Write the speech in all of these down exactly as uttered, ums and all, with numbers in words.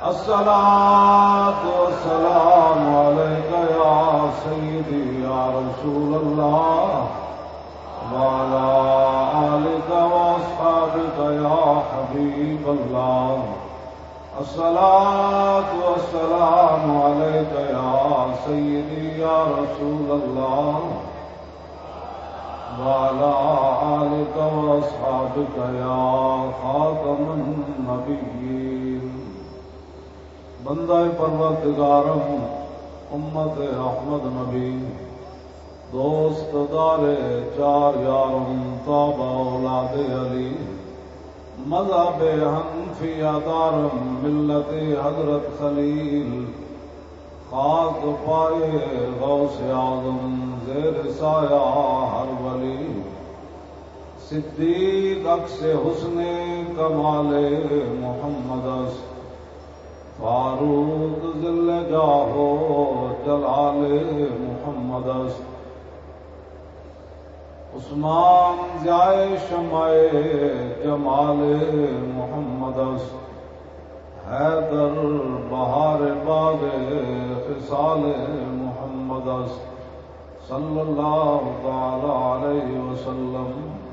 الصلاة والسلام عليك يا سيدي يا رسول الله وعلى آلك وأصحابك يا حبيب الله. الصلاة والسلام عليك يا سيدي يا رسول الله وعلى آلك وأصحابك يا خاتم النبيين. بندہ پروردگارم امت احمد نبی دوست دار چار یارم تابع اولاد علی مذہب حنفیہ دارم ملت حضرت خلیل خاک پائے غوث اعظم زیر سایہ ہر ولی صدیق عکس حسن کمال محمد است فاروق ذل جاہو جلال محمد است عثمان ضیائے شمع جمال محمد است حیدر بہار باغ خصال محمد است صلی اللہ تعالی علیہ وسلم.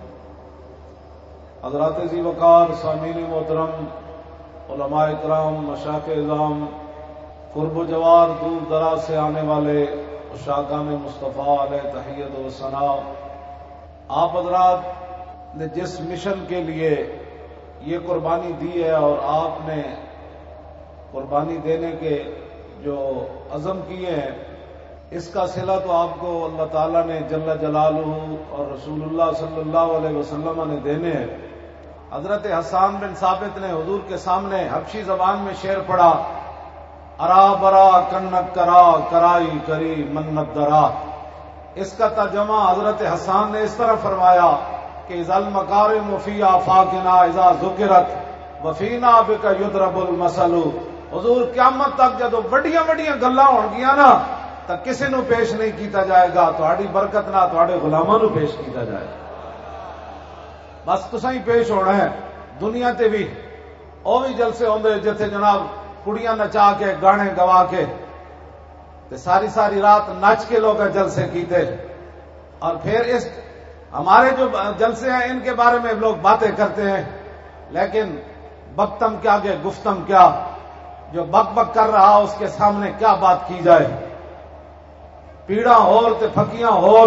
حضرات ذی وقار سامعین محترم، علماء اکرام، مشائخ اعظام، قرب و جوار دور دراز سے آنے والے عشاقان مصطفیٰ علیہ تحیت و ثنا، آپ حضرات نے جس مشن کے لیے یہ قربانی دی ہے اور آپ نے قربانی دینے کے جو عزم کیے ہیں، اس کا صلہ تو آپ کو اللہ تعالیٰ نے جل جلالہ اور رسول اللہ صلی اللہ علیہ وسلم نے دینے ہیں. حضرت حسان بن ثابت نے حضور کے سامنے حبشی زبان میں شعر پڑھا، ارا برا کنک کرا کرائی کری منت درا. اس کا ترجمہ حضرت حسان نے اس طرح فرمایا کہ اذا المکارم فی آفاقنا اذا ذکرت وفینا بک یضرب المثل. حضور قیامت تک جدو وڈیاں وڈیاں گلاں ہون گیاں نا تو کسی نو پیش نہیں کیتا جائے گا، تہاڈی برکت نہ تہاڈے غلاماں نو پیش کیتا جائے گا. بس تساں ہی پیش ہونا ہے. دنیا تے بھی او بھی جلسے ہوندے جتھے جناب کڑیاں نچا کے گانے گوا کے تے ساری ساری رات نچ کے لوگ جلسے کیتے، اور پھر اس ہمارے جو جلسے ہیں ان کے بارے میں لوگ باتیں کرتے ہیں، لیکن بکتم کیا کہ گفتم کیا، جو بک بک کر رہا اس کے سامنے کیا بات کی جائے. پیڑاں ہور تے پھکیاں ہور.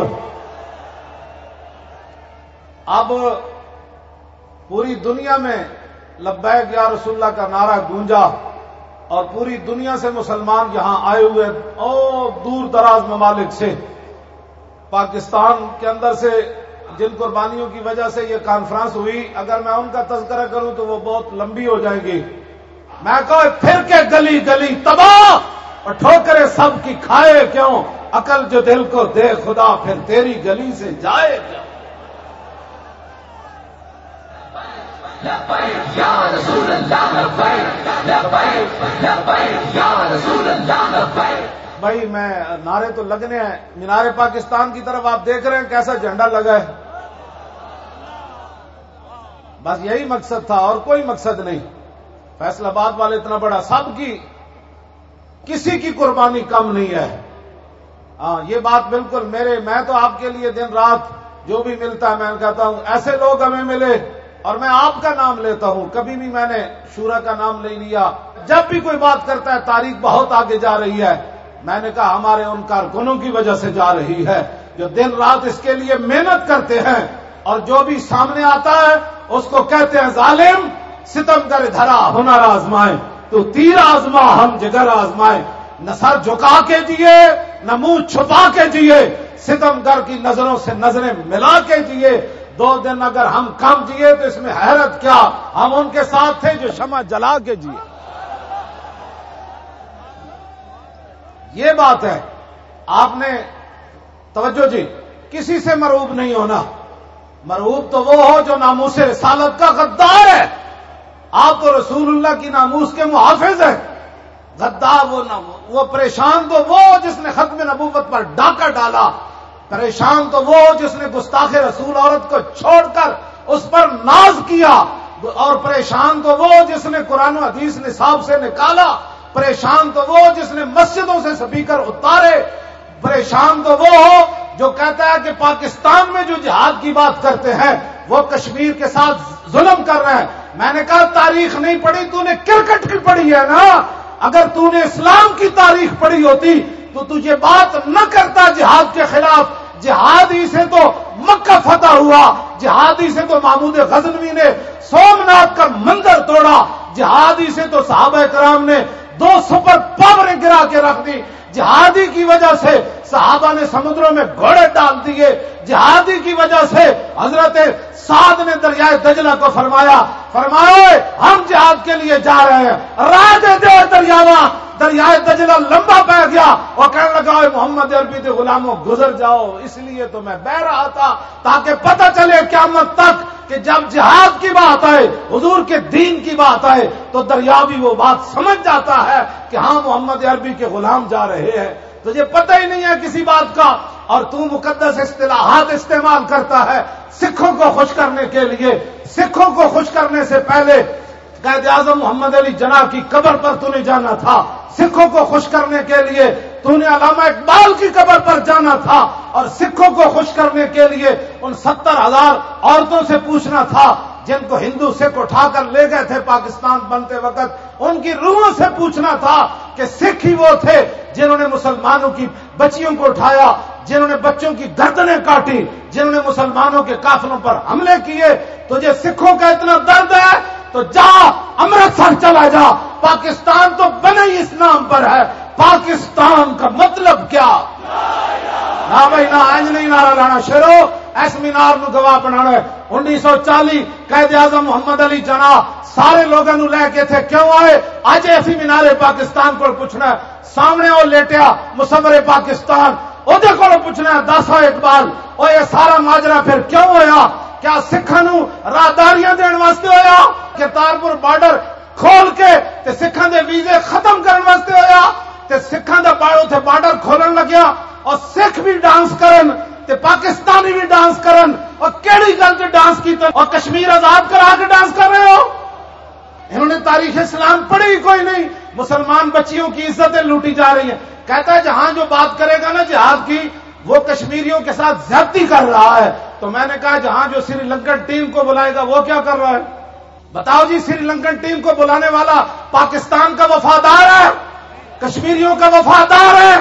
اب پوری دنیا میں لبیک یا رسول اللہ کا نعرہ گونجا اور پوری دنیا سے مسلمان یہاں آئے ہوئے، اور دور دراز ممالک سے، پاکستان کے اندر سے جن قربانیوں کی وجہ سے یہ کانفرنس ہوئی، اگر میں ان کا تذکرہ کروں تو وہ بہت لمبی ہو جائے گی. میں کہوں پھر کے گلی گلی تباہ اور ٹھوکرے سب کی کھائے کیوں، عقل جو دل کو دے خدا پھر تیری گلی سے جائے کیوں. لبیک یا رسول اللہ لبیک لبیک لبیک یا رسول اللہ لبیک. بھائی میں نعرے تو لگنے ہیں. مینار پاکستان کی طرف آپ دیکھ رہے ہیں کیسا جھنڈا لگا ہے. بس یہی مقصد تھا اور کوئی مقصد نہیں. فیصل آباد والے اتنا بڑا، سب کی کسی کی قربانی کم نہیں ہے. ہاں یہ بات بالکل میرے، میں تو آپ کے لیے دن رات جو بھی ملتا ہے میں کہتا ہوں ایسے لوگ ہمیں ملے، اور میں آپ کا نام لیتا ہوں، کبھی بھی میں نے شورا کا نام نہیں لیا. جب بھی کوئی بات کرتا ہے تاریخ بہت آگے جا رہی ہے، میں نے کہا ہمارے ان کارکنوں کی وجہ سے جا رہی ہے جو دن رات اس کے لیے محنت کرتے ہیں، اور جو بھی سامنے آتا ہے اس کو کہتے ہیں ظالم ستم کر دھرا ہنر آزمائے تو تیر آزما ہم جگر آزمائے. نہ سر جھکا کے جیے نہ منہ چھپا کے جیے، ستم گر کی نظروں سے نظریں ملا کے جیے. دو دن اگر ہم کم جیے تو اس میں حیرت کیا، ہم ان کے ساتھ تھے جو شمع جلا کے جیے. یہ بات ہے. آپ نے توجہ جی، کسی سے مرعوب نہیں ہونا. مرعوب تو وہ ہو جو ناموس رسالت کا غدار ہے. آپ تو رسول اللہ کی ناموس کے محافظ ہیں. غدار وہ وہ پریشان تو وہ جس نے ختم نبوت پر ڈاکہ ڈالا. پریشان تو وہ جس نے گستاخ رسول عورت کو چھوڑ کر اس پر ناز کیا. اور پریشان تو وہ جس نے قرآن و حدیث نصاب سے نکالا، پریشان تو وہ جس نے مسجدوں سے سپیکر اتارے، پریشان تو وہ ہو جو کہتا ہے کہ پاکستان میں جو جہاد کی بات کرتے ہیں وہ کشمیر کے ساتھ ظلم کر رہے ہیں۔ میں نے کہا تاریخ نہیں پڑھی، تو نے کرکٹ کی پڑھی ہے نا، اگر تو نے اسلام کی تاریخ پڑھی ہوتی تو تجھے بات نہ کرتا جہاد کے خلاف۔ جہادی سے تو مکہ فتح ہوا، جہادی سے تو محمود غزنوی نے سومناتھ کا مندر توڑا، جہادی سے تو صحابہ کرام نے دو سپر پاوریں گرا کے رکھ دی، جہادی کی وجہ سے صحابہ نے سمندروں میں گھوڑے ڈال دیے، جہادی کی وجہ سے حضرت سعد نے دریائے دجلہ کو فرمایا فرمایا ہم جہاد کے لیے جا رہے ہیں، راہ دے دے دریاواں۔ دریائے دجلہ لمبا پہ گیا اور کہنے لگا اے محمد عربی کے غلاموں گزر جاؤ، اس لیے تو میں بہ رہا تھا تاکہ پتہ چلے قیامت تک کہ جب جہاد کی بات آئے، حضور کے دین کی بات آئے تو دریا بھی وہ بات سمجھ جاتا ہے کہ ہاں محمد عربی کے غلام جا رہے ہیں۔ تجھے پتہ ہی نہیں ہے کسی بات کا اور تو مقدس اصطلاحات استعمال کرتا ہے سکھوں کو خوش کرنے کے لیے۔ سکھوں کو خوش کرنے سے پہلے قائد اعظم محمد علی جناح کی قبر پر تو نے جانا تھا، سکھوں کو خوش کرنے کے لیے تو نے علامہ اقبال کی قبر پر جانا تھا، اور سکھوں کو خوش کرنے کے لیے ان ستر ہزار عورتوں سے پوچھنا تھا جن کو ہندو سکھ اٹھا کر لے گئے تھے پاکستان بنتے وقت، ان کی روحوں سے پوچھنا تھا کہ سکھ ہی وہ تھے جنہوں نے مسلمانوں کی بچیوں کو اٹھایا، جنہوں نے بچوں کی گردنیں کاٹی، جنہوں نے مسلمانوں کے قافلوں پر حملے کیے۔ تجھے سکھوں کا اتنا درد ہے تو جا امرتسر چلا جا، پاکستان تو بنا ہی اس نام پر ہے، پاکستان کا مطلب کیا؟ نہ بھائی نہ آج نہیں نعرہ لانا شروع ایس مینار نو گواہ بنانا ہے۔ انیس سو چالی قائد اعظم محمد علی جناح سارے لوگوں نو لے کے تھے، کیوں آئے؟ اج ایسی مینارے پاکستان کو پوچھنا ہے، سامنے وہ لیٹیا مصور پاکستان وہ پوچھنا ہے دس اقبال اور یہ سارا ماجرا پھر کیوں ہویا؟ کیا سکھاں نو راہداریاں دین واسطے ہویا؟ کرتارپور بارڈر کھول کے تے سکھاں دے ویزے ختم کرن واسطے ہویا؟ تے سکھاں دا تے بارڈر کھولن لگیا اور سکھ بھی ڈانس کرن تے پاکستانی بھی ڈانس کرن، اور کیڑی گل تے ڈانس کیتا اور کشمیر آزاد کرا کے ڈانس کر رہے ہو؟ انہوں نے تاریخ اسلام پڑھی کوئی نہیں۔ مسلمان بچیوں کی عزتیں لوٹی جا رہی ہیں۔ کہتا ہے جہاں جو بات کرے گا نا جہاد کی وہ کشمیریوں کے ساتھ زیادتی کر رہا ہے۔ تو میں نے کہا جہاں جو سری لنکن ٹیم کو بلائے گا وہ کیا کر رہا ہے؟ بتاؤ جی، سری لنکن ٹیم کو بلانے والا پاکستان کا وفادار ہے، کشمیریوں کا وفادار ہے؟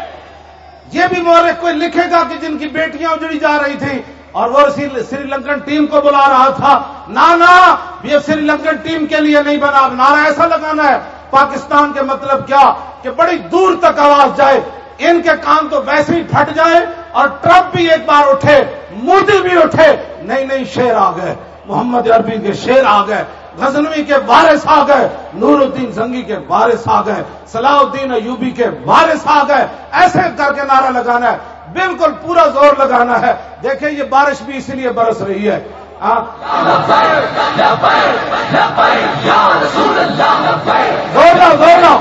یہ بھی مورخ کوئی لکھے گا کہ جن کی بیٹیاں اجڑی جا رہی تھی اور وہ سری لنکن ٹیم کو بلا رہا تھا؟ نہ نہ، یہ سری لنکن ٹیم کے لیے نہیں بنا، نعرہ ایسا لگانا ہے پاکستان کے مطلب کیا کہ بڑی دور تک آواز جائے، ان کے کان تو ویسے ہی پھٹ جائے اور ٹرمپ بھی ایک بار اٹھے، مودی بھی اٹھے، نہیں نہیں شیر آ گئے، محمد عربی کے شیر آ گئے، غزنوی کے وارث آ گئے، نور الدین زنگی کے وارث آ گئے، صلاح الدین ایوبی کے وارث آ گئے، ایسے کر کے نعرہ لگانا ہے، بالکل پورا زور لگانا ہے۔ دیکھیں یہ بارش بھی اسی لیے برس رہی ہے۔ زور لاؤ زور لاؤ،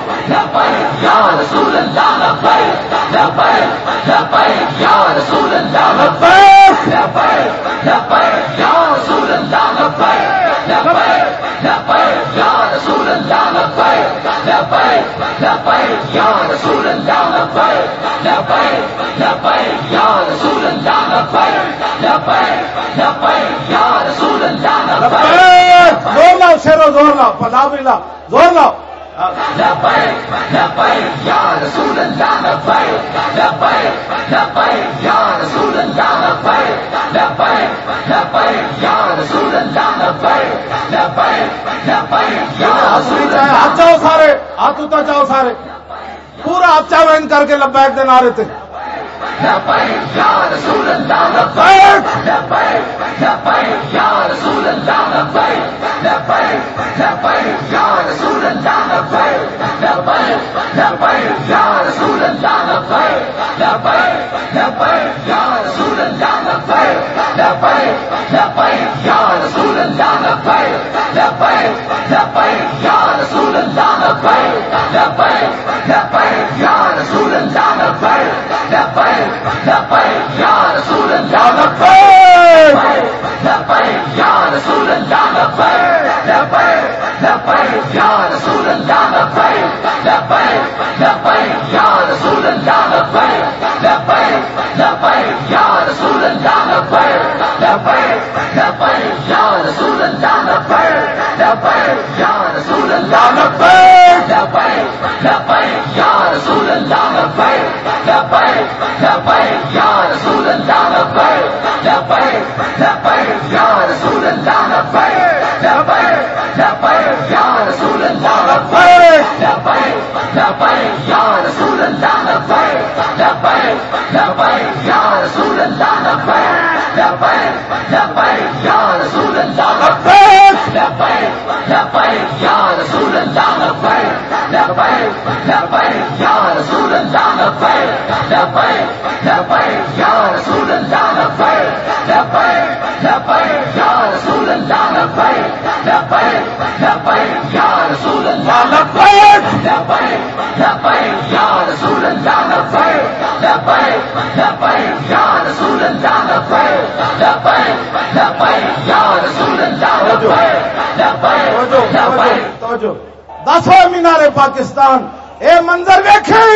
زور لاؤ شیرو زور لاؤ، پلا بھی لاؤ، زور لاؤ۔ ہاتھ جاؤ سارے، ہاتھ اتر جاؤ سارے، پورا ہاتھ چاوین کر کے لبیک دے نعرے تھے۔ لبيك يا رسول الله لبيك لبيك لبيك يا رسول الله لبيك لبيك لبيك يا رسول الله لبيك لبيك لبيك يا رسول الله لبيك لبيك لبيك يا رسول الله لبيك لبيك لبيك يا رسول الله لبيك لبيك لبيك يا رسول الله لبيك لبيك لبيك يا رسول الله لبيك لبيك لبيك يا رسول الله لبيك لبيك لبيك يا رسول الله لبيك لبيك لبيك يا رسول الله لبيك لبيك لبيك توجہ دسواں مینار پاکستان اے منظر ویکھیں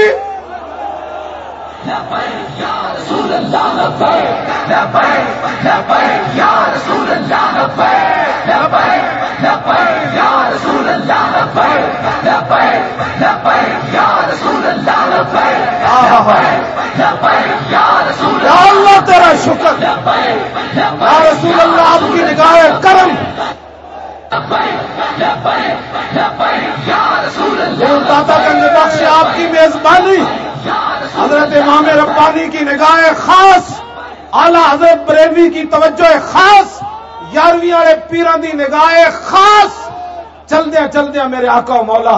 لبيك يا رسول الله لبيك لبيك لبيك يا رسول الله لبيك لبيك لبيك يا رسول الله لبيك لبيك لبيك يا رسول الله لبيك لبيك لبيك يا رسول یا الله اللہ تیرا شکر لبيك یا رسول اللہ آپ کی نگاہ کرم لبيك لبيك لبيك يا رسول الله گرو داتا گنج بخش آپ کی میزبانی حضرت امام ربانی کی نگاہ خاص اعلی حضرت بریلوی کی توجہ خاص یارویں والے پیران دی نگاہ خاص چلدیا چلدیا میرے آقا و مولا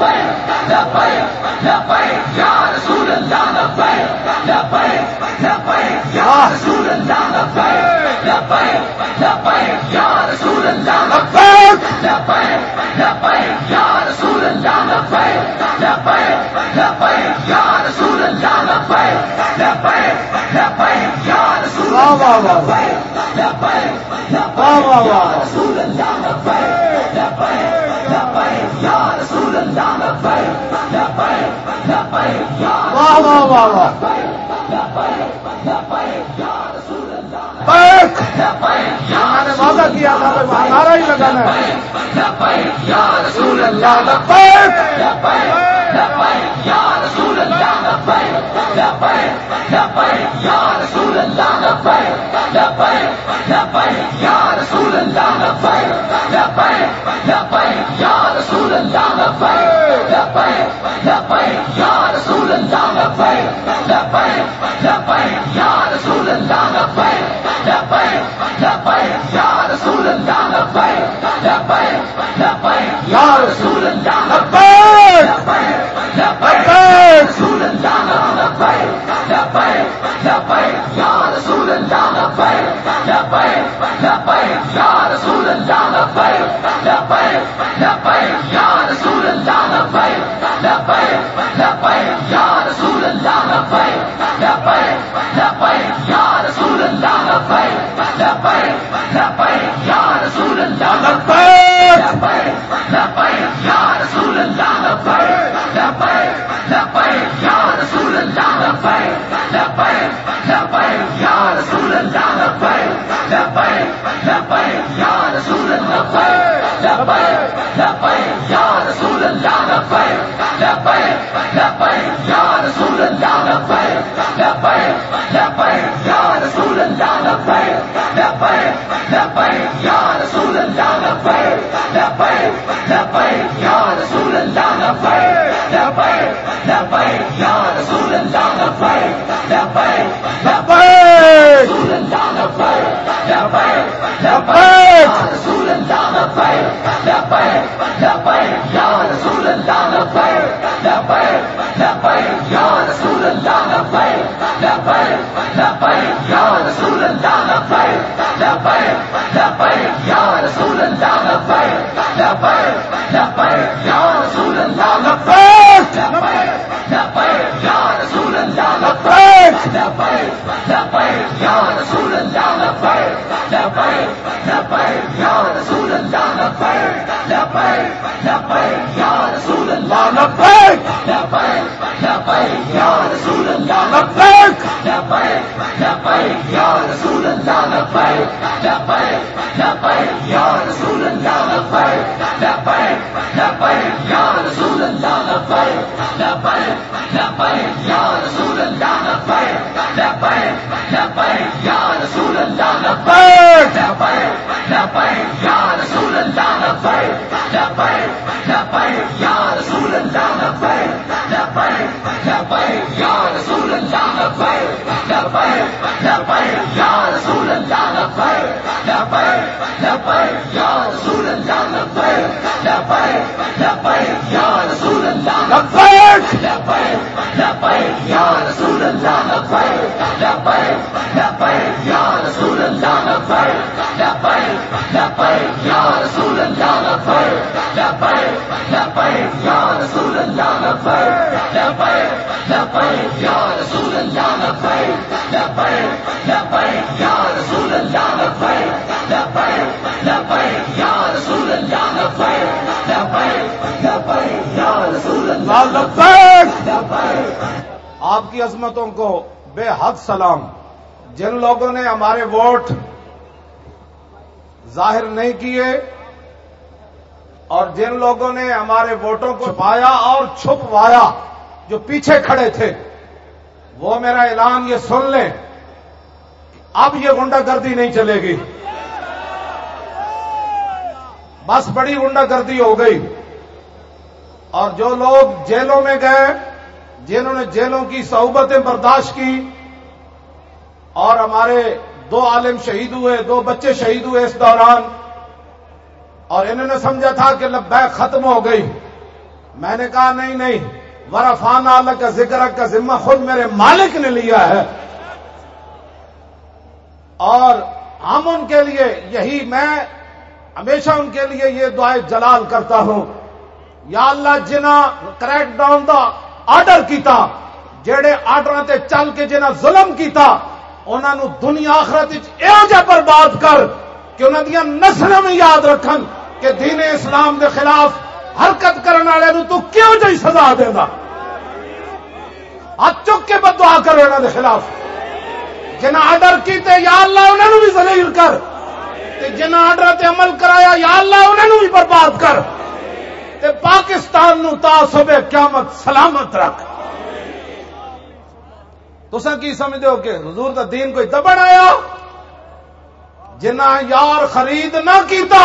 لبيك لبيك يا رسول الله لبيك لبيك لبيك يا رسول الله لبيك لبيك لبيك يا رسول الله لبيك لبيك لبيك يا رسول الله لبيك لبيك لبيك يا رسول الله لبيك لبيك لبيك يا رسول واہ الله واہ واہ واہ لبيك واہ واہ يا واہ رسول الله لبيك لبيك لبيك يا رسول الله لبيك لبيك لبيك يا واہ واہ واہ واہ لبيك لبيك يا رسول الله بیک لبيك يا میں نے وعدہ کیا تھا کہ وہاں نعرہ ہی لگانا ہے لبيك يا رسول اللہ الله بیک لبيك لبيك يا رسول الله لبيك لبيك لبيك يا رسول الله لبيك لبيك لبيك يا رسول الله لبيك لبيك لبيك يا رسول الله لبيك لبيك لبيك يا رسول الله لبيك لبيك لبيك يا رسول الله لبيك لبيك لبيك يا رسول الله لبيك لبيك لبيك يا رسول الله بیک لبيك لبيك بیک رسول الله لبيك لبيك لبيك يا رسول الله لبيك لبيك لبيك يا رسول الله لبيك لبيك لبيك يا رسول الله لبيك لبيك لبيك يا رسول الله لبيك لبيك لبيك يا رسول الله لبيك لبيك لبيك يا رسول الله بیک لبيك لبيك يا رسول الله لبيك لبيك لبيك يا رسول الله لبيك لبيك لبيك يا رسول الله لبيك لبيك لبيك يا رسول الله لبيك لبيك لبيك يا رسول الله لبيك لبيك لبيك يا رسول الله لبيك لبيك لبيك يا رسول الله لبيك لبيك لبيك يا رسول الله لبيك لبيك لبيك يا رسول الله لبيك لبيك لبيك يا رسول الله لبيك لبيك بیک رسول الله لبيك لبيك بیک رسول الله لبيك لبيك لبيك يا رسول الله لبيك لبيك لبيك يا رسول الله لبيك لبيك لبيك يا رسول الله لبيك لبيك لبيك يا رسول الله لبيك لبيك لبيك يا رسول الله بیک لبيك لبيك يا رسول الله بیک لبيك لبيك يا رسول الله لبيك لبيك لبيك يا رسول الله لبيك لبيك لبيك يا رسول الله بیک لبيك لبيك يا رسول الله بیک لبيك لبيك يا رسول الله لبيك لبيك لبيك يا رسول الله لبيك لبيك لبيك يا رسول الله لبيك لبيك لبيك يا رسول الله لبيك لبيك لبيك يا رسول الله لبيك بیک لبيك لبيك يا رسول الله لبيك لبيك لبيك يا رسول الله لبيك لبیک یا رسول اللہ لبیک لبیک لبیک یا رسول اللہ لبیک لبیک لبیک یا رسول اللہ لبیک لبیک لبیک یا رسول اللہ لبیک لبیک لبیک یا رسول اللہ لبیک لبیک لبیک یا رسول اللہ لبیک لبیک لبیک یا رسول اللہ لبیک لبیک لبیک یا رسول اللہ لبیک لبیک لبیک یا رسول اللہ لبیک لبیک. آپ کی عظمتوں کو بے حد سلام. جن لوگوں نے ہمارے ووٹ ظاہر نہیں کیے اور جن لوگوں نے ہمارے ووٹوں کو چھپایا اور چھپوایا، جو پیچھے کھڑے تھے، وہ میرا اعلان یہ سن لیں، اب یہ غنڈہ گردی نہیں چلے گی. بس بڑی غنڈہ گردی ہو گئی. اور جو لوگ جیلوں میں گئے، جنہوں نے جیلوں کی صحبتیں برداشت کی، اور ہمارے دو عالم شہید ہوئے، دو بچے شہید ہوئے اس دوران، اور انہوں نے سمجھا تھا کہ لبیک ختم ہو گئی. میں نے کہا نہیں نہیں، ورفعنا لک ذکرک کا ذمہ خود میرے مالک نے لیا ہے، اور ہم ان کے لیے یہی، میں ہمیشہ ان کے لیے یہ دعائے جلال کرتا ہوں، یا اللہ جنہاں کریک ڈاؤن دا آرڈر کیتا، جڑے آرڈراں تے چل کے جنہاں ظلم کیتا، انہاں نو دنیا آخرت وچ ایہو جہا برباد کر کہ انہاں دیاں نسلاں میں یاد رکھن کہ دین اسلام دے خلاف حرکت کرنے والے نو تو کیوں جہی سزا دیندا. ہاتھ چک کے بد دعا کرو انہاں دے خلاف. جنہاں آرڈر کیتے یا اللہ انہاں نو بھی ذلیل کر، تے جنہاں آرڈر تے عمل کرایا یا اللہ انہاں نو بھی برباد کر، تے پاکستان نو تا صبح قیامت سلامت رکھ. تساں کی سمجھدے ہو کہ حضور دا دین کوئی دبن آیا؟ جنہاں یار خرید نہ کیتا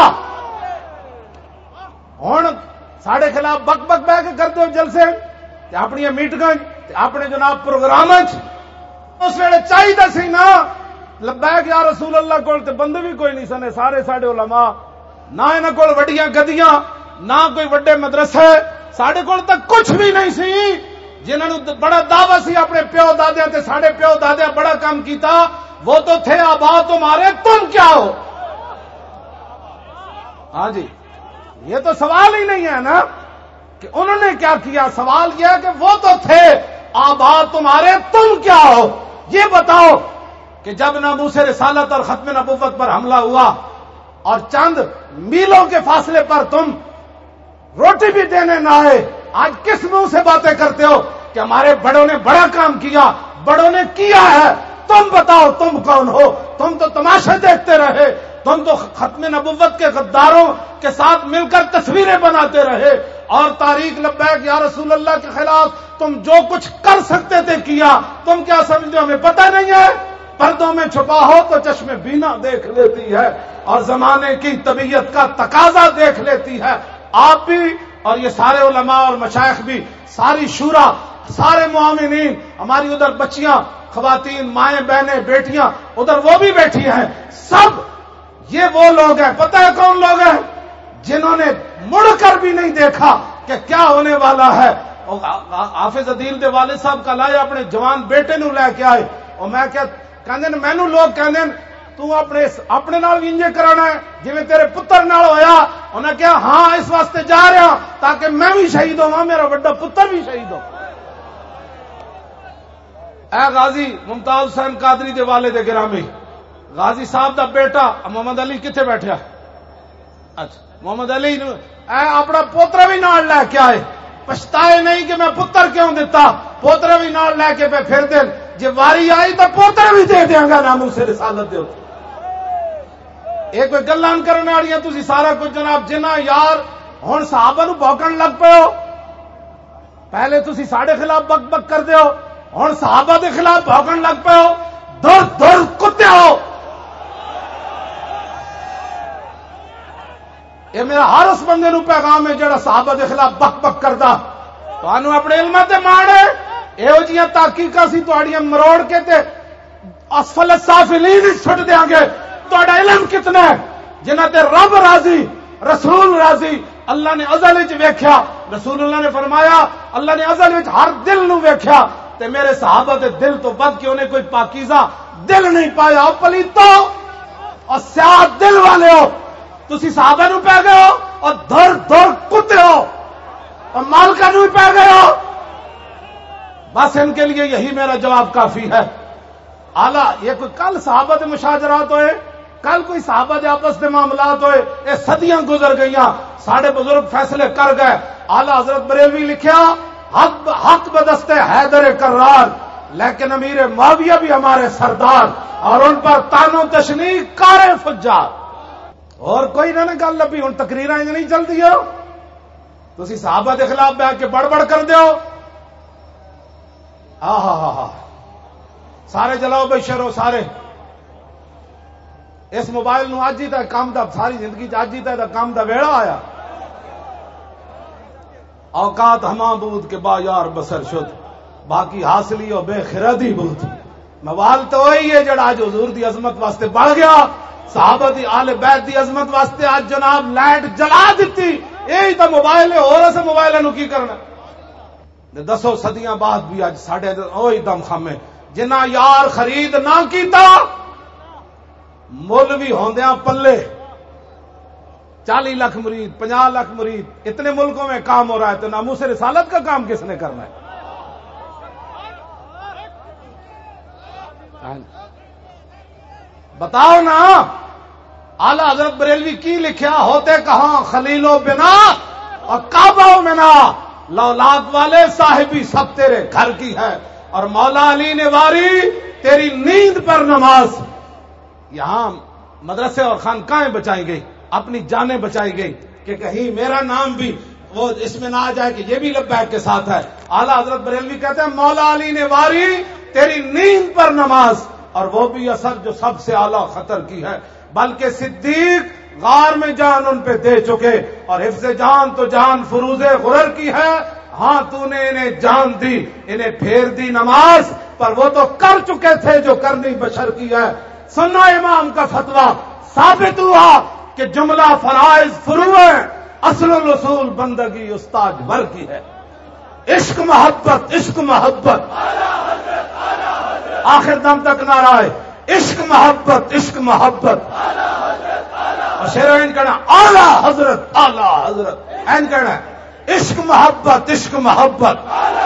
ہن ساڈے خلاف بک بک بہ کے کرتے ہو جلسے تے اپنی میٹنگاں تے اپنے جناب پروگراماں چ. اس ویلے چاہیے سی نا لبیک یا رسول اللہ کول تے بندے بھی کوئی نہیں سنے، سارے ساڈے علماء، نہ انہاں کول وڈیاں گدیاں، نہ کوئی وڈے مدرسے، ساڈے کول تک کچھ بھی نہیں سی. جنہاں نو بڑا دعویٰ سی اپنے پیو دادیاں تے ساڈے پیو دادیاں بڑا کام کیتا، وہ تو تھے آبا تمہارے، تم کیا ہو؟ ہاں جی، یہ تو سوال ہی نہیں ہے نا کہ انہوں نے کیا کیا، سوال یہ ہے کہ وہ تو تھے آبا تمہارے، تم کیا ہو؟ یہ بتاؤ کہ جب ناموس رسالت اور ختم نبوت پر حملہ ہوا اور چند میلوں کے فاصلے پر تم روٹی بھی دینے نہ آئے، آج کس منہ سے باتیں کرتے ہو کہ ہمارے بڑوں نے بڑا کام کیا؟ بڑوں نے کیا ہے، تم بتاؤ تم کون ہو؟ تم تو تماشے دیکھتے رہے، تم تو ختم نبوت کے غداروں کے ساتھ مل کر تصویریں بناتے رہے، اور تاریخ لبیک یا رسول اللہ کے خلاف تم جو کچھ کر سکتے تھے کیا. تم کیا سمجھتے ہو ہمیں پتہ نہیں ہے؟ پردوں میں چھپا ہو تو چشم بینا دیکھ لیتی ہے اور زمانے کی طبیعت کا تقاضا دیکھ لیتی ہے. آپ بھی اور یہ سارے علماء اور مشائخ بھی، ساری شورا، سارے معاونین، ہماری ادھر بچیاں، خواتین، مائیں، بہنیں، بیٹیاں ادھر وہ بھی بیٹھی ہیں، سب یہ وہ لوگ ہیں، پتہ ہے کون لوگ ہیں؟ جنہوں نے مڑ کر بھی نہیں دیکھا کہ کیا ہونے والا ہے. حافظ عدیل دے والد صاحب کا لائے اپنے جوان بیٹے نو لے کے آئے، اور میں کیا کہندے نے، مینوں لوگ کہندے تو اپنے اپنے نال انجے کرانا ہے جویں تیرے پتر نال ہویا. انہاں کہا ہاں اس واسطے جا رہا تاکہ میں بھی شہید ہوں، میرا بڑا پتر بھی شہید ہو. اے غازی ممتاز حسین قادری دے والد گرامی، غازی صاحب دا بیٹا محمد علی کتنے بیٹھا؟ اچھا محمد علی اے اپنا پوترا بھی نال لے کے آئے، پچھتائے نہیں کہ میں پتر کیوں دیتا، پوترا بھی نال لے کے پہ پھر دین، جی واری آئی تو پوترا بھی دے دیاں گا ناموس رسالت دے. ایک کوئی گلاں کرنے والیاں تسی سارا کچھ جناب جنہ یار ہن صحابہ نو بھوکن لگ پے ہو. پہلے تسی ساڈے خلاف بک بک کر دیو، ہن صحابہ دے خلاف بھوکن لگ پے ہو. دور دور کتے ہو. یہ میرا ہر اس بندے نو پیغام ہے جڑا صحابہ دے خلاف بک بک کردا. تانوں اپنے علم تے مانے یہو جیاں تحقیقاں سی تہاڈیاں مروڑ کے تے اسفل السافلین چھٹ دیاں گے. تہاڈا علم کتنا ہے؟ جنہاں تے رب راضی، رسول راضی، اللہ نے ازل وچ ویکھیا، رسول اللہ نے فرمایا اللہ نے ازل وچ ہر دل نو ویکھیا تے میرے صحابہ دے دل تو بد کے انہیں کوئی پاکیزہ دل نہیں پایا. پلیتو اور سیاہ دل والے ہو تسی صحابہ نو پہ گئے ہو اور دھر دھر کتے ہو اور مالکہ نو پہ گئے ہو. بس ان کے لیے یہی میرا جواب کافی ہے. اعلیٰ یہ کوئی کل صحابہ دے مشاجرات ہوئے، کل کوئی صحابہ دے آپس دے معاملات ہوئے، یہ صدیاں گزر گئیاں، ساڑھے بزرگ فیصلے کر گئے. اعلیٰ حضرت بریلوی لکھیا حق حق بدستے حیدر کرار، لیکن امیر معاویہ بھی ہمارے سردار اور ان پر تان و تشنیع کار فجار. اور کوئی نہ گل لبھی ہوں تقریراں نہیں چل دی ہو تسی صحابہ دے خلاف بیٹھ کے بڑبڑ کر دیو. ہاں ہاں ہاں ہاں سارے جلاؤ بھائی شرو سارے. اس موبائل نو اج ہی تک کام دا ساری زندگی اج ہی تک کام دا ویڑا آیا. اوقات ہما بود کے با یار بسر شد، باقی حاصلی اور بے خردی بود. موال تو وہی ہے جڑا اج حضور دی عظمت واسطے بڑھ گیا، صحابہ دی آل بیت دی عظمت واسطے اج جناب لائٹ جلا دیتی. یہی تو موبائل ہے، اور اسے موبائل نو کی کرنا. دسو صدیاں بعد بھی اج ساڈے وہی دم خامے جنہ یار خرید نہ کیتا مولوی ہوندیاں پلے چالی لاکھ مرید پنجا لاکھ مرید اتنے ملکوں میں کام ہو رہا ہے تو ناموس رسالت کا کام کس نے کرنا ہے؟ بتاؤ نا. اعلی حضرت بریلوی کی لکھیا ہوتے کہاں خلیل و بنا اور کعبہ و منا، لولاک والے صاحبی سب تیرے گھر کی ہے اور مولا علی نے واری تیری نیند پر نماز. یہاں مدرسے اور خانقاہیں بچائی گئی، اپنی جانیں بچائی گئی کہ کہیں میرا نام بھی وہ اس میں نہ آ جائے کہ یہ بھی لبیک کے ساتھ ہے. اعلیٰ حضرت بریلوی کہتے ہیں مولا علی نے واری تیری نیند پر نماز، اور وہ بھی اثر جو سب سے اعلیٰ خطر کی ہے. بلکہ صدیق غار میں جان ان پہ دے چکے اور حفظ جان تو جان فروز غرر کی ہے. ہاں تو نے انہیں جان دی، انہیں پھیر دی نماز، پر وہ تو کر چکے تھے جو کرنی بشر کی ہے. سننا امام کا فتویٰ ثابت ہوا کہ جملہ فرائض فروع ہے، اصل الاصول بندگی استاد ور کی ہے. عشق محبت عشق محبت آخر دم تک نعرہ ہے عشق محبت عشق محبت. اور شیر این کہنا اعلی حضرت اعلی حضرت، این کہنا عشق محبت عشق محبت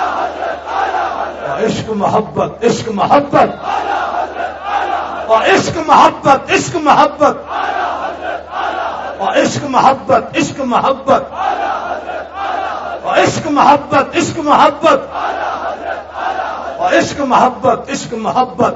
عشق محبت عشق محبت اور عشق محبت عشق محبت اور عشق محبت عشق محبت اور عشق محبت عشق محبت اور عشق محبت عشق محبت.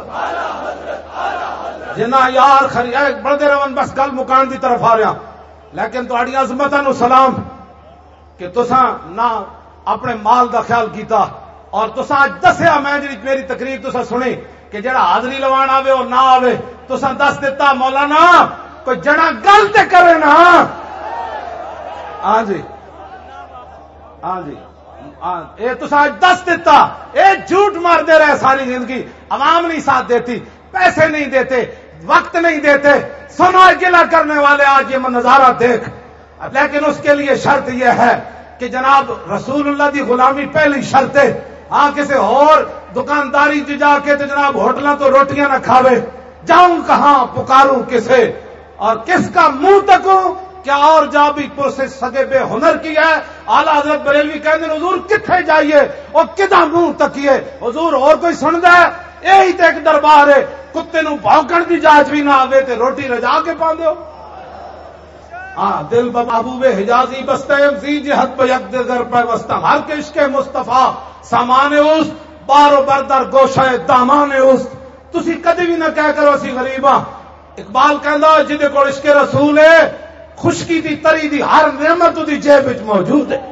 جنا یار خری بڑھتے رہن بس گل مکان دی طرف آ رہا، لیکن تہاڈی عظمتاں نو سلام کہ تساں نہ اپنے مال دا خیال کیتا اور تساں اج دسیا. میں جی میری تقریر تساں سنی کہ جڑا حاضری لوان آوے اور نہ آوے تساں دس دیتا مولانا کوئی جڑا گل تے کرے نا. ہاں جی ہاں جی اے تساں دس دیتا. اے جھوٹ مار دے رہے ساری زندگی، عوام نہیں ساتھ دیتی، پیسے نہیں دیتے، وقت نہیں دیتے، سنا گلا کرنے والے آج یہ نظارہ دیکھ. لیکن اس کے لیے شرط یہ ہے کہ جناب رسول اللہ دی غلامی پہلی شرط ہے. ہاں کسی اور دکانداری جا کے تو جناب ہوٹلاں تو روٹیاں نہ کھاوے، جاؤں کہاں پکاروں کسے اور کس کا منہ تکوں، کیا اور جا بھی پرسے سگے بے ہنر کی ہے. اعلیٰ حضرت بریلوی کہتے ہیں حضور کتنے جائیے اور کدا منہ تکیے، حضور اور کوئی سن دے یہی تو ایک دربار ہے. کتے نو بھونکن دی جاچ بھی نہ آوے تے روٹی رجا کے پا دیو. ہاں دل بابوب حجازی بستے زی جہت پہ یک در پہ وسطم ہر کے عشق مصطفیٰ سامان اس بار و بردر گوشہ دامان اس. تسی کدی بھی نہ کہہ کرو اسی غریباں. اقبال کہندا جدے کول عشق رسول ہے خشکی دی تری دی ہر نعمت دی جیب وچ موجود ہے.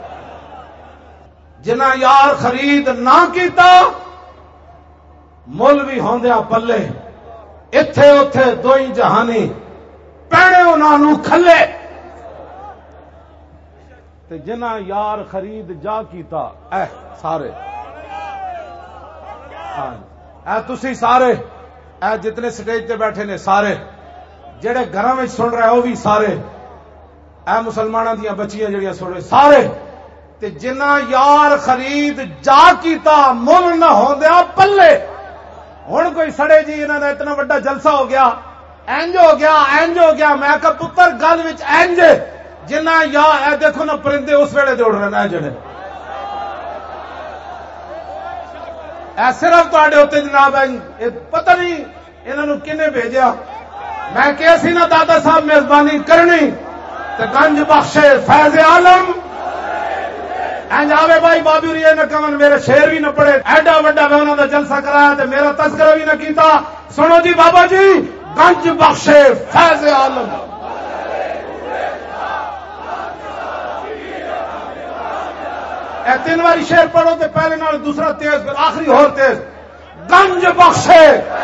جنہ یار خرید نہ کیتا مولوی ہوندیا پلے اتھے اتھے دوئی جہانی پیڑے انہاں نو کھلے. تے جنہ یار خرید جا کیتا اے سارے ہاں اے تسی سارے اے جتنے سٹیج تے بیٹھے نے سارے جڑے گھراں وچ سن رہے ہو بھی سارے اے مسلمانوں دیا بچیاں جڑیاں سوڑے سارے تے جنہ یار خرید جا کیتا مل نہ ہوندیا پلے. ہن کوئی سڑے جی انہاں دا اتنا بڑا جلسہ ہو گیا اینج ہو گیا اینج ہو گیا. میں کہ پتر گل وچ اینج جنہ یا اے دیکھو نا پرندے اس ویلے دے اڑ رہے نے جڑے اے صرف تواڈے اوتے جناب اے پتہ نہیں انہاں نوں کنے بھیجیا. میں کہ سی نا دادا صاحب میزبانی کرنی تے گنج بخشے فیض عالم اینج آوے بھائی بابی ہوری نہ کمن میرے شعر بھی نہ پڑھے ایڈا وڈا میں انہاں دا جلسہ کرایا تے میرا تذکرہ بھی نہ کیتا. سنو جی بابا جی گنج بخشے فیض عالم اے تین واری شعر پڑھو تے پہلے نال دوسرا تیز پھر آخری اور تیز. گنج بخشے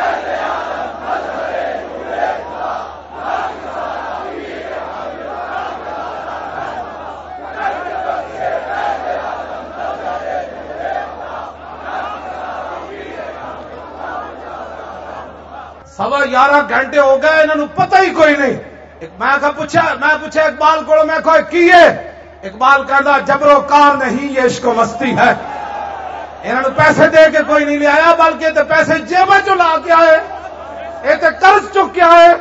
سوا یارہ گھنٹے ہو گئے انہوں نے پتہ ہی کوئی نہیں. میں کہا پوچھا میں پوچھا اقبال کو میں کہا کی ہے اقبال کہتا جبر و کار نہیں یہ عشق و مستی ہے. انہوں نے پیسے دے کے کوئی نہیں لے آیا بلکہ تے پیسے جیبا چ لا کے آئے یہ تے قرض چک کے آئے.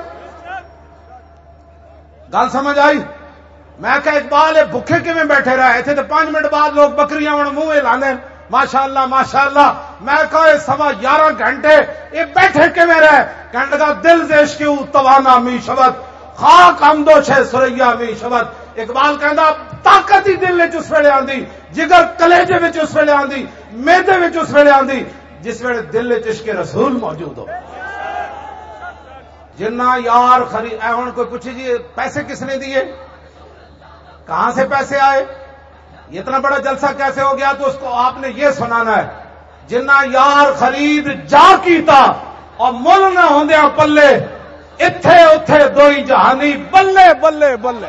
گل سمجھ آئی. میں کہا اقبال یہ بھوکے کیویں بیٹھے رہے اتنے تو پانچ منٹ بعد لوگ بکریاں ہوں منہ لانے ماشاء اللہ ماشاء اللہ. میں کہا یہ سوا گیارہ گھنٹے یہ بیٹھے کیویں رہے. کہنے لگا دل زیش کیوں توانا می شبت خاک آمدو چھ سریا می شبت. اقبال کہندا طاقت ہی دل وچ اس ویلے آندی جگر کلیجے وچ اس ویلے آندی میدے وچ اس ویلے آندی جس ویلے دل وچ عشق رسول موجود ہو. جنہ یار خرید اے ہن کوئی پوچھے جی پیسے کس نے دیے کہاں سے پیسے آئے اتنا بڑا جلسہ کیسے ہو گیا تو اس کو آپ نے یہ سنانا ہے. جنہ یار خرید جا کیتا اور مل نہ ہوندیا پلے اتھے اتھے دوئی جہانی بلے بلے بلے.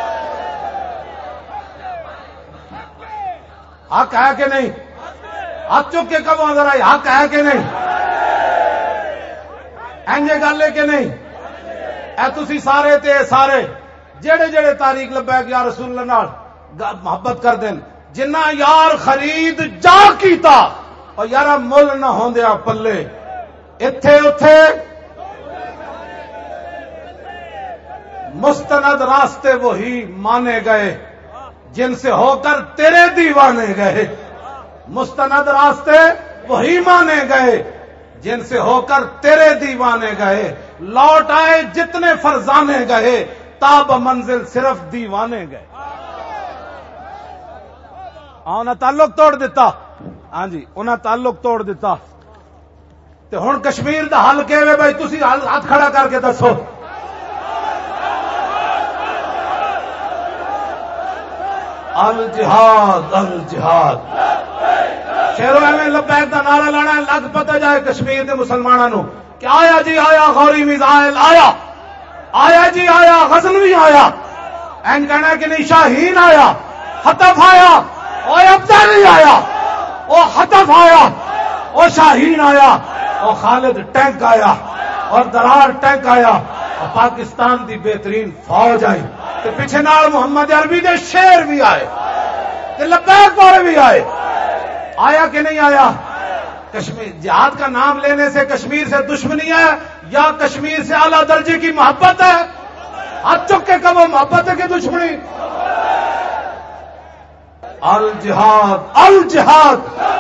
حق ہے کہ نہیں ہاتھ چک کے کب نظر آئی حق ہے کہ نہیں اینجے گل ہے کہ نہیں. اے تسی سارے تے سارے جڑے جڑے تاریخ لبیک یا رسول اللہ نال محبت کر دین. جنہ یار خرید جا کیتا اور یارا مل نہ ہوندیا پلے اتھے اتھے مستند راستے وہی مانے گئے جن سے ہو کر تیرے دیوانے گئے. مستند راستے وہی مانے گئے جن سے ہو کر تیرے دیوانے گئے. لوٹ آئے جتنے فرزانے گئے تاب منزل صرف دیوانے گئے. انہاں تعلق توڑ دیتا. ہاں جی انہاں تعلق توڑ دیتا. تے ہن کشمیر دا حل کیویں بھائی تسی ہاتھ کھڑا کر کے دسو. الجہاد الجہاد شیرو میں لبیک دا نعرہ لانا لگ پتہ جائے کشمیر دے مسلمانوں کہ آیا جی آیا غوری میزائل آیا آیا جی آیا غزنوی آیا این کہنا کہ نہیں شاہین آیا حطف آیا او ابدالی آیا او حطف آیا او شاہین آیا او خالد ٹینک آیا اور درار ٹینک آیا اور پاکستان دی بہترین فوج آئی تے پیچھے نال محمد عربی دے شیر بھی آئے تے لبیک والے بھی آئے. آیا کہ نہیں آیا. کشمیر جہاد کا نام لینے سے کشمیر سے دشمنی ہے یا کشمیر سے اعلیٰ درجے کی محبت ہے. ہاتھ چک کے کب وہ محبت ہے کہ دشمنی. الجہاد الجہاد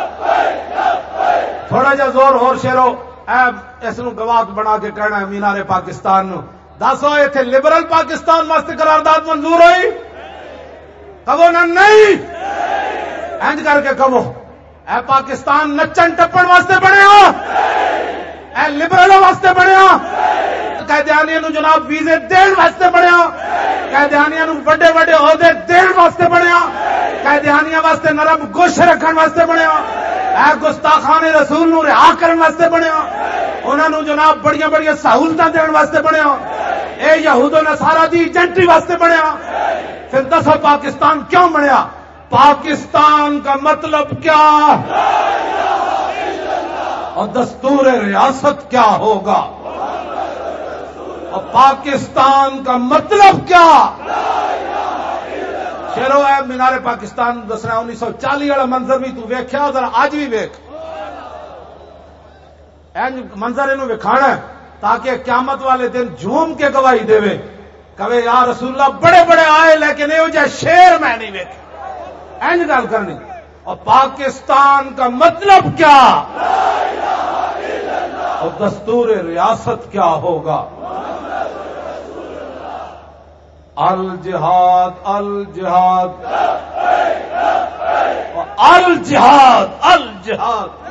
تھوڑا جا زور اور شیرو اے اس نو گواہ بنا کے کہنا ہے مینار پاکستان نو دسو ایتھے لبرل پاکستان واسطے قرارداد منظور ہوئی کہو نہ نہیں انج کر کے کہو اے پاکستان نچن ٹپن واسطے بنیا اے لبرلوں واسطے بنیا قیدیانیاں نو جناب ویزے دین واسطے بنیا قیدیانیاں نو بڑے بڑے عہدے دین واسطے بنیا قیدیانیاں واسطے نرم گوش رکھن واسطے بنیا اے گستاخان رسول نو رہا کرن واسطے بنیا انہاں نو جناب بڑیاں بڑیاں سہولتاں دین واسطے بنیا اے یہود و نصارا دی ایجنٹری واسطے بنیا. پھر دسو پاکستان کیوں بنیا. پاکستان کا مطلب کیا اور دستور ریاست کیا ہوگا اور پاکستان کا مطلب کیا شیرو ہے مینار پاکستان دسنا انیس سو چالی والا منظر بھی تو ویکھیا ذرا اج بھی ویکھ این منظر اینو وکھانا ہے تاکہ قیامت والے دن جھوم کے گواہی دے کہے یا رسول اللہ بڑے بڑے آئے لیکن یہ جا شیر میں نہیں ویکھا این گل کرنی اور پاکستان کا مطلب کیا اور دستور ریاست کیا ہوگا الجہاد الجہاد الجہاد الجہاد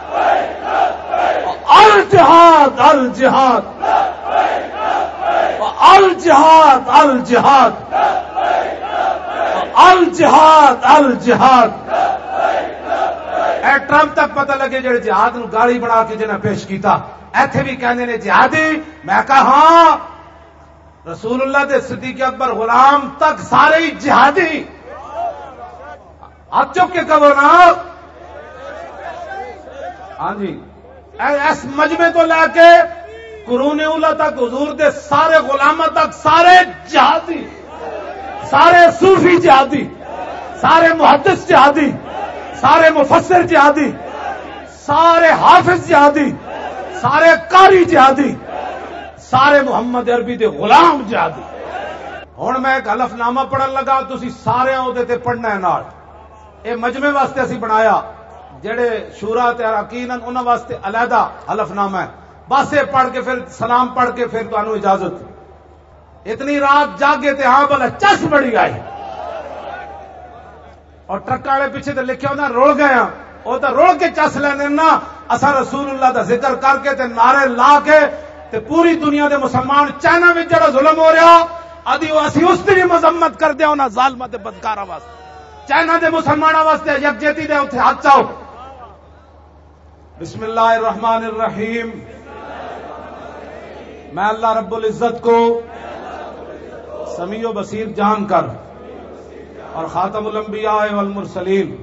الجہاد الجہاد الجہاد الجہاد الجہاد الجہاد اے ٹرمپ تک پتہ لگے جڑے جہاد نو گاڑی بنا کے جنہیں پیش کیتا ایتھے بھی کہنے نے جہادی میں کہا ہاں رسول اللہ دے صدیق اکبر غلام تک سارے ہی جہادی ہاتھ چک کے کہو نا ہاں جی اس مجمع تو لے کے قرون اولا تک حضور دے سارے غلامہ تک سارے جہادی سارے صوفی جہادی سارے محدث جہادی سارے مفسر جہادی سارے حافظ جہادی سارے قاری جہادی سارے محمد عربی دے غلام جہادی ہن میں ایک حلف نامہ پڑھن لگا تسی سارے اودے تے پڑھنا ہے نال اے مجمع واسطے اسی بنایا جڑے شورا تے اراکین انہاں واسطے علیحدہ حلف نامہ ہے بس یہ پڑھ کے پھر سلام پڑھ کے پھر تانوں اجازت اتنی رات جاگے تے ہاں بلا چس بڑی آئی اور ٹرک والے پیچھے تے لکھیا ہونا رول گئے ہاں وہ تو رول کے چس لینے نا اسا رسول اللہ دا ذکر کر کے تے نعرے لا کے تے پوری دنیا دے مسلمان چائنا وچ جڑا ظلم ہو رہا ادی اسی اس دی مذمت کر دیا انہاں ظالماں تے بدکاراں واسطے چائنا دے مسلماناں واسطے یکجہتی دے اوتھے ہاتھ چاؤ بسم اللہ الرحمن الرحیم میں اللہ رب العزت کو سمیع و بصیر جان کر اور خاتم الانبیاء والمرسلین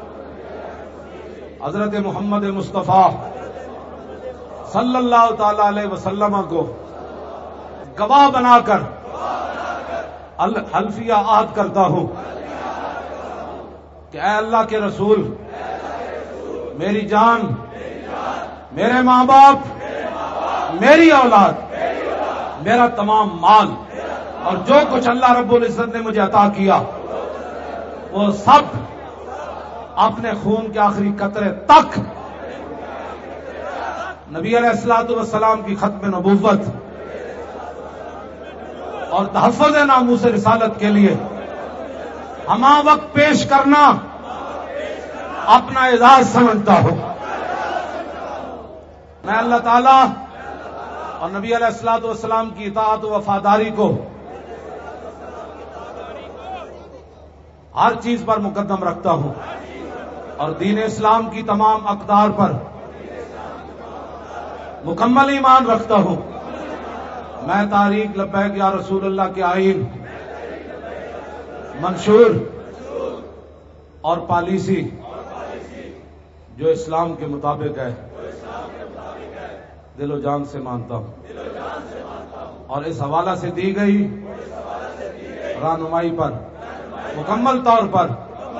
حضرت محمد مصطفیٰ صلی اللہ تعالی علیہ وسلم کو گواہ بنا کر حلفیہ عہد کرتا ہوں کہ اے اللہ کے رسول میری جان میرے ماں باپ میری اولاد میرا تمام مال اور جو کچھ اللہ رب العزت نے مجھے عطا کیا وہ سب اپنے خون کے آخری قطرے تک نبی علیہ الصلوۃ والسلام کی ختم نبوت اور تحفظ ناموس رسالت کے لیے ہمہ وقت پیش کرنا اپنا اعزاز سمجھتا ہوں میں اللہ تعالی اور نبی علیہ الصلوۃ والسلام کی اطاعت و وفاداری کو ہر چیز پر مقدم رکھتا ہوں اور دین اسلام کی تمام اقدار پر مکمل ایمان رکھتا ہوں میں تاریخ لبیک یا رسول اللہ کے آئین منشور اور پالیسی جو اسلام کے مطابق ہے دل و جان سے مانتا ہوں اور اس حوالہ سے دی گئی رہنمائی پر مکمل طور پر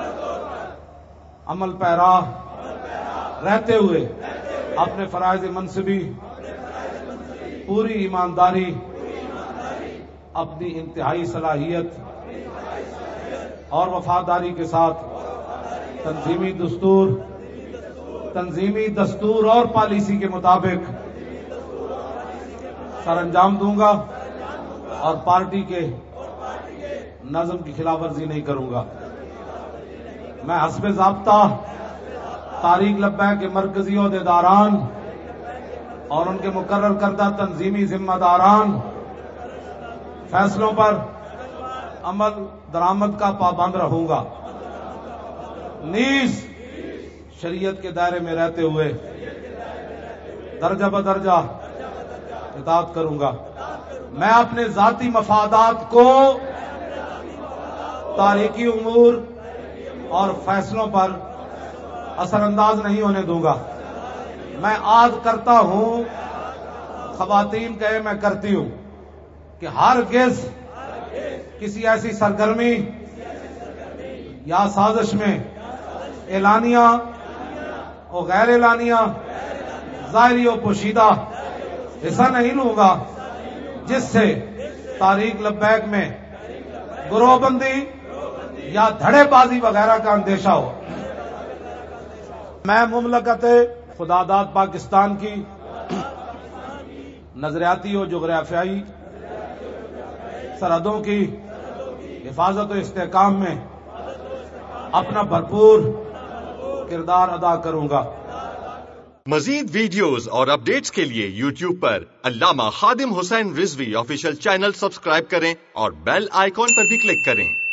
عمل پیرا رہتے ہوئے اپنے فرائض منصبی پوری ایمانداری اپنی انتہائی صلاحیت اور وفاداری کے ساتھ تنظیمی دستور تنظیمی دستور اور پالیسی کے مطابق سر انجام دوں گا اور پارٹی کے نظم کی خلاف ورزی نہیں کروں گا میں حسب ضابطہ تاریخ لبیک کے مرکزی عہدیداران اور ان کے مقرر کردہ تنظیمی ذمہ داران فیصلوں پر عمل درآمد کا پابند رہوں گا نیز شریعت کے دائرے میں رہتے ہوئے درجہ بدرجہ اطاعت کروں گا میں اپنے ذاتی مفادات کو تاریخی امور اور فیصلوں پر اثر انداز نہیں ہونے دوں گا میں عہد کرتا ہوں خواتین کہے میں کرتی ہوں کہ ہرگز کسی ایسی سرگرمی یا سازش میں اعلانیہ اور غیر اعلانیہ، ظاہری و پوشیدہ حصہ نہیں لوں گا جس سے تحریک لبیک میں گروہ بندی یا دھڑے بازی وغیرہ کا اندیشہ ہو۔ میں مملکت خداداد پاکستان کی نظریاتی و جغرافیائی سرحدوں کی حفاظت و استحکام میں اپنا بھرپور کردار ادا کروں گا۔ مزید ویڈیوز اور اپڈیٹس کے لیے یوٹیوب پر Allama Khadim Hussain Rizvi official channel subscribe کریں اور بیل آئیکن پر بھی کلک کریں۔